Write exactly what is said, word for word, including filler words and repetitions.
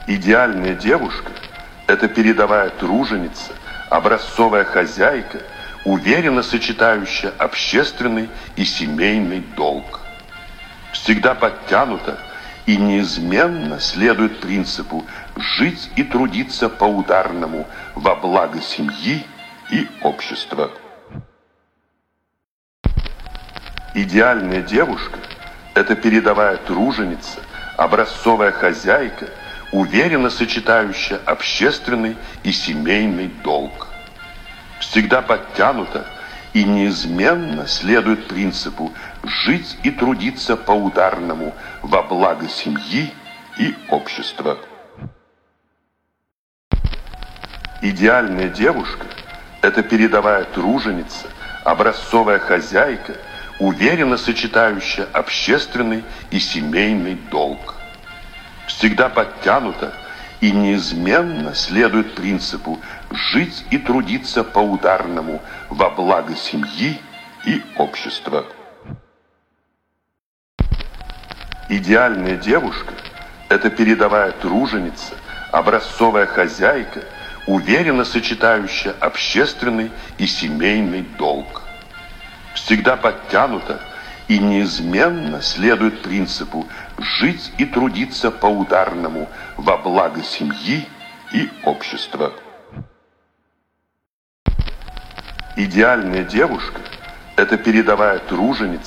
Идеальная девушка – это передовая труженица, образцовая хозяйка, уверенно сочетающая общественный и семейный долг. Всегда подтянута и неизменно следует принципу жить и трудиться по-ударному во благо семьи и общества. Идеальная девушка – это передовая труженица, образцовая хозяйка, уверенно сочетающая общественный и семейный долг. Всегда подтянута и неизменно следует принципу жить и трудиться по-ударному во благо семьи и общества. Идеальная девушка – это передовая труженица, образцовая хозяйка, уверенно сочетающая общественный и семейный долг. Всегда подтянута и неизменно следует принципу жить и трудиться по-ударному во благо семьи и общества. Идеальная девушка – это передовая труженица, образцовая хозяйка, уверенно сочетающая общественный и семейный долг. Всегда подтянута и неизменно следует принципу жить и трудиться по-ударному во благо семьи и общества. Идеальная девушка – это передовая труженица,